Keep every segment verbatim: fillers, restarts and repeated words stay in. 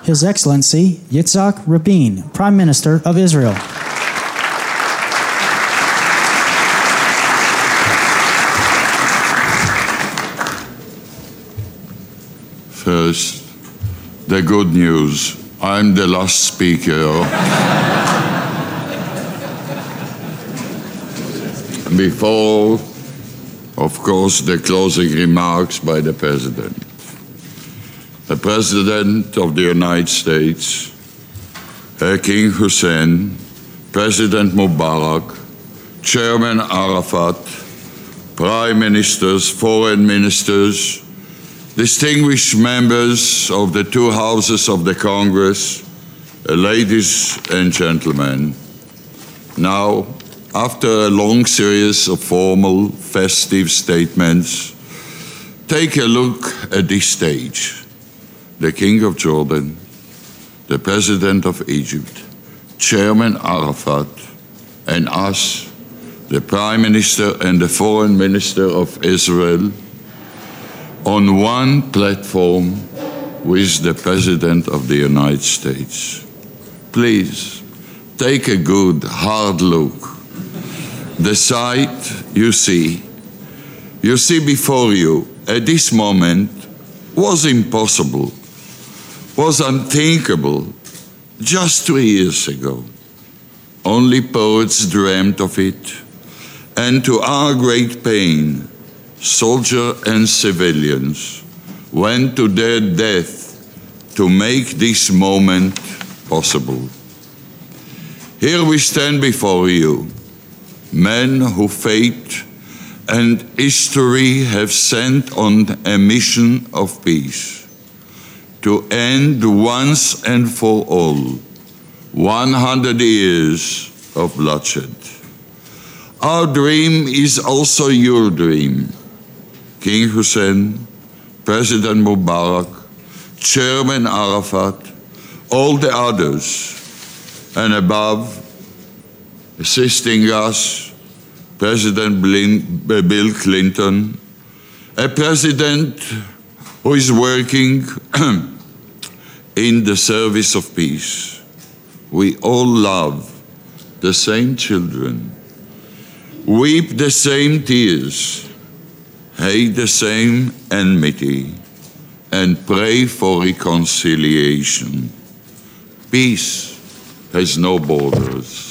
His Excellency Yitzhak Rabin, Prime Minister of Israel. First, the good news. I'm the last speaker. Before, of course, the closing remarks by the President. The President of the United States, King Hussein, President Mubarak, Chairman Arafat, Prime Ministers, Foreign Ministers, distinguished members of the two houses of the Congress, ladies and gentlemen. Now, after a long series of formal, festive statements, take a look at this stage. The King of Jordan, the President of Egypt, Chairman Arafat, and us, the Prime Minister and the Foreign Minister of Israel, on one platform with the President of the United States. Please, take a good, hard look. The sight you see, you see before you at this moment was impossible, was unthinkable just two years ago. Only poets dreamt of it, and to our great pain, soldiers and civilians went to their death to make this moment possible. Here we stand before you, men who fate and history have sent on a mission of peace to end once and for all one hundred years of bloodshed. Our dream is also your dream. King Hussein, President Mubarak, Chairman Arafat, all the others, and above, assisting us, President Bill Clinton, a president who is working in the service of peace. We all love the same children, weep the same tears, hate the same enmity, and pray for reconciliation. Peace has no borders.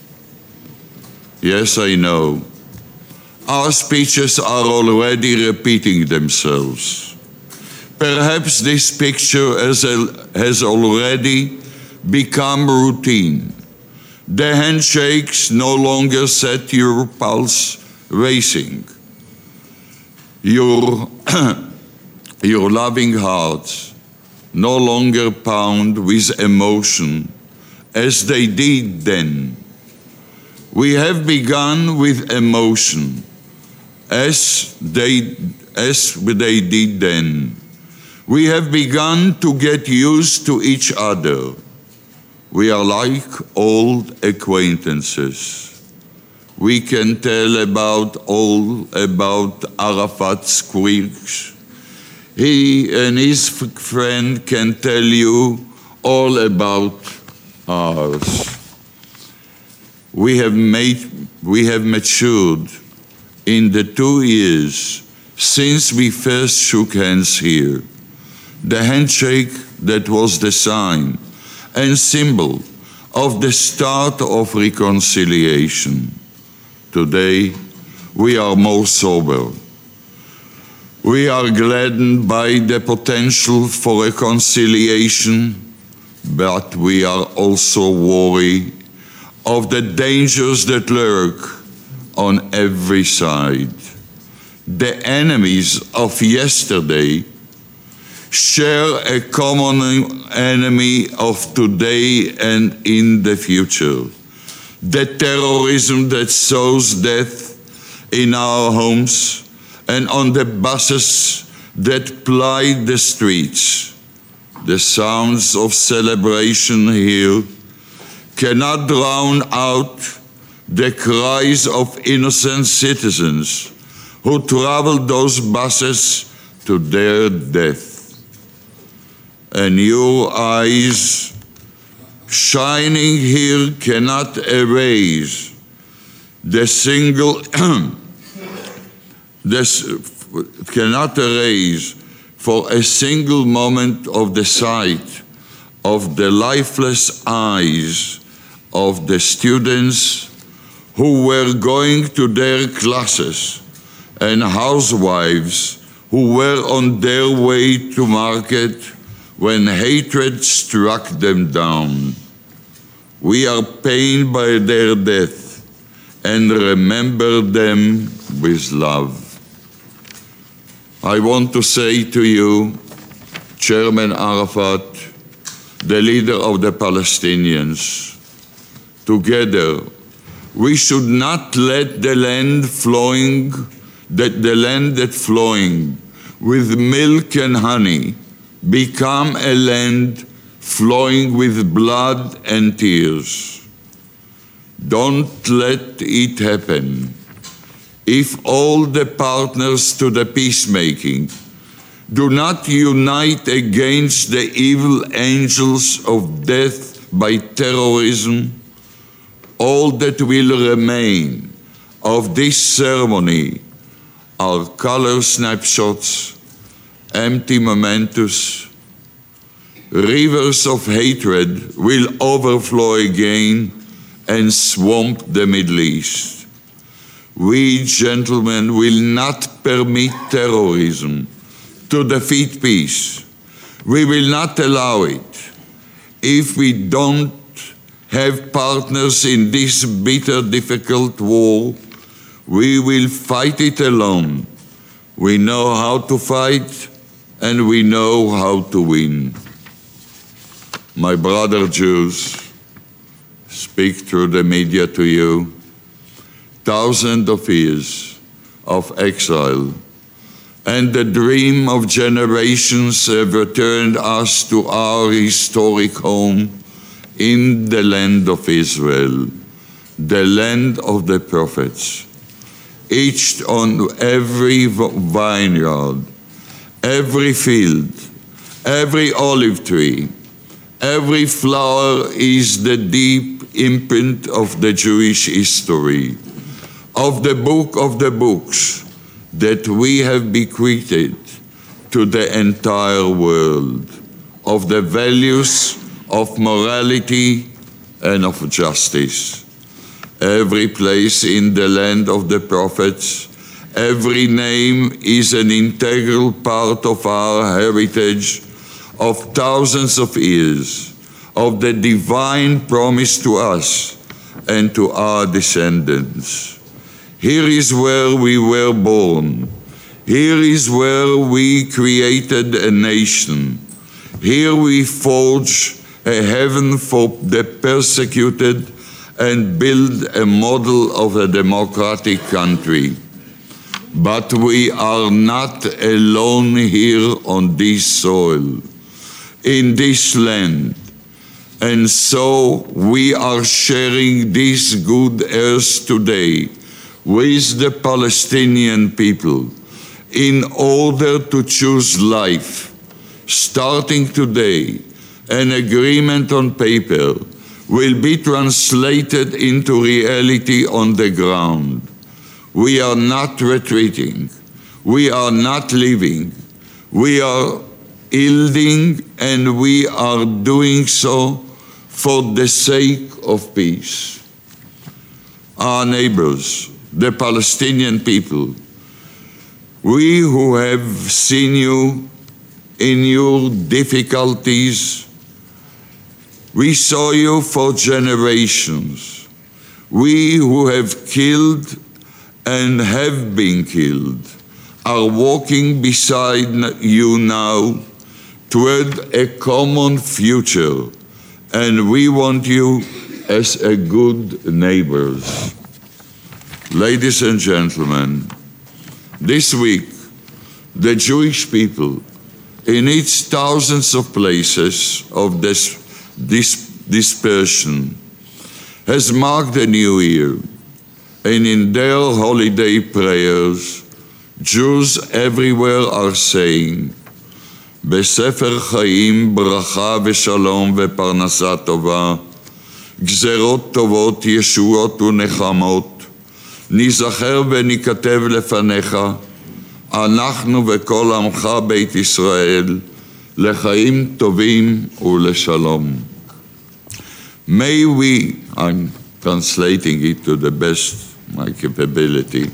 Yes, I know. Our speeches are already repeating themselves. Perhaps this picture has, has already become routine. The handshakes no longer set your pulse racing. Your, your loving hearts no longer pound with emotion as they did then. We have begun with emotion as they, as they did then. We have begun to get used to each other. We are like old acquaintances. We can tell about all about Arafat's quirks. He and his friend can tell you all about ours. We have made, we have matured in the two years since we first shook hands here. The handshake that was the sign and symbol of the start of reconciliation. Today, we are more sober. We are gladdened by the potential for reconciliation, but we are also worried of the dangers that lurk on every side. The enemies of yesterday share a common enemy of today and in the future. The terrorism that sows death in our homes and on the buses that ply the streets. The sounds of celebration here cannot drown out the cries of innocent citizens who travel those buses to their death. and your eyes shining here cannot erase the single, this cannot erase for a single moment of the sight of the lifeless eyes of the students who were going to their classes and housewives who were on their way to market when hatred struck them down. We are pained by their death and remember them with love. I want to say to you, Chairman Arafat, the leader of the Palestinians, together, we should not let the land flowing, that the land that flowing with milk and honey become a land flowing with blood and tears. Don't let it happen. If all the partners to the peacemaking do not unite against the evil angels of death by terrorism, all that will remain of this ceremony are color snapshots, empty mementos. Rivers of hatred will overflow again and swamp the Middle East. We, gentlemen, will not permit terrorism to defeat peace. We will not allow it. If we don't have partners in this bitter, difficult war, we will fight it alone. We know how to fight and we know how to win. My brother Jews, speak through the media to you. Thousands of years of exile and the dream of generations have returned us to our historic home in the land of Israel, the land of the prophets. Each on every vineyard, every field, every olive tree, every flower is the deep imprint of the Jewish history, of the book of the books that we have bequeathed to the entire world, of the values of morality and of justice. Every place in the land of the prophets, every name is an integral part of our heritage of thousands of years, of the divine promise to us and to our descendants. Here is where we were born. Here is where we created a nation. Here we forged a heaven for the persecuted and build a model of a democratic country. But we are not alone here on this soil, in this land. And so we are sharing this good earth today with the Palestinian people in order to choose life. Starting today, an agreement on paper will be translated into reality on the ground. We are not retreating. We are not leaving. We are yielding, and we are doing so for the sake of peace. Our neighbors, the Palestinian people, we who have seen you in your difficulties, we saw you for generations. We who have killed and have been killed are walking beside you now toward a common future, and we want you as a good neighbors. Ladies and gentlemen, this week, the Jewish people in its thousands of places of this, this dispersion has marked a new year, and in their holiday prayers, Jews everywhere are saying, בספר חיים ברכה ושלום ופרנסה טובה, גזרות טובות, ישועות ונחמות, נזכר וניכתב לפניך, אנחנו וכל עמך בית ישראל, לחיים טובים ולשלום. May we, I'm translating it to the best my capability,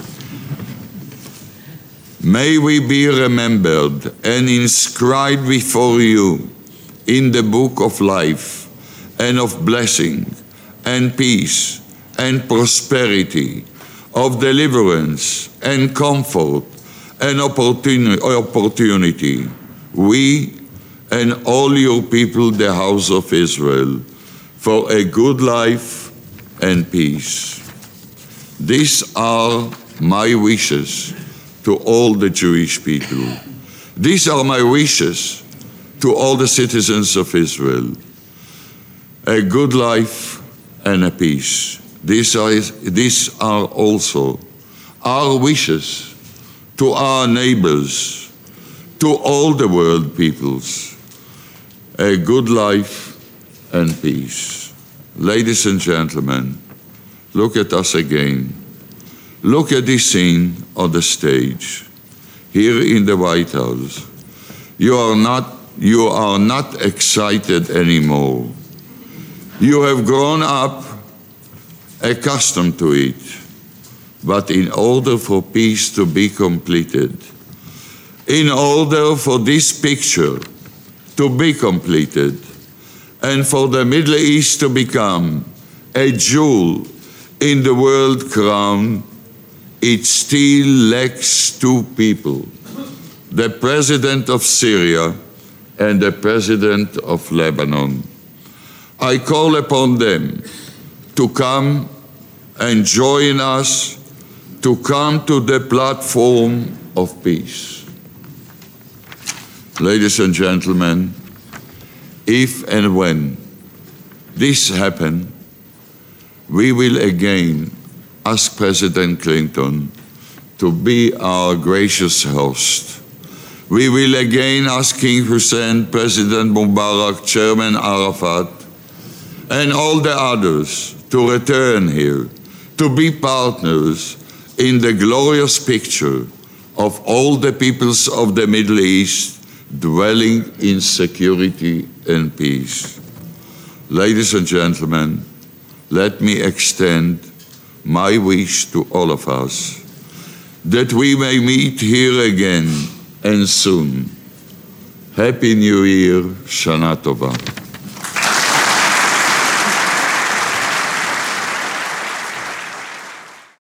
may we be remembered and inscribed before you in the book of life and of blessing and peace and prosperity, of deliverance and comfort and opportunity, we and all your people, the house of Israel, for a good life and peace. These are my wishes to all the Jewish people. These are my wishes to all the citizens of Israel. A good life and a peace. These are, these are also our wishes to our neighbors, to all the world peoples. A good life and peace. Ladies and gentlemen, look at us again. Look at this scene on the stage, here in the White House. You are not, you are not excited anymore. You have grown up accustomed to it. But in order for peace to be completed, in order for this picture to be completed, and for the Middle East to become a jewel in the world crown, it still lacks two people, the President of Syria and the President of Lebanon. I call upon them to come and join us to come to the platform of peace. Ladies and gentlemen, if and when this happens, we will again ask President Clinton to be our gracious host. We will again ask King Hussein, President Mubarak, Chairman Arafat, and all the others to return here, to be partners in the glorious picture of all the peoples of the Middle East dwelling in security and peace. Ladies and gentlemen, let me extend my wish to all of us that we may meet here again and soon. Happy New Year, Shana Tova.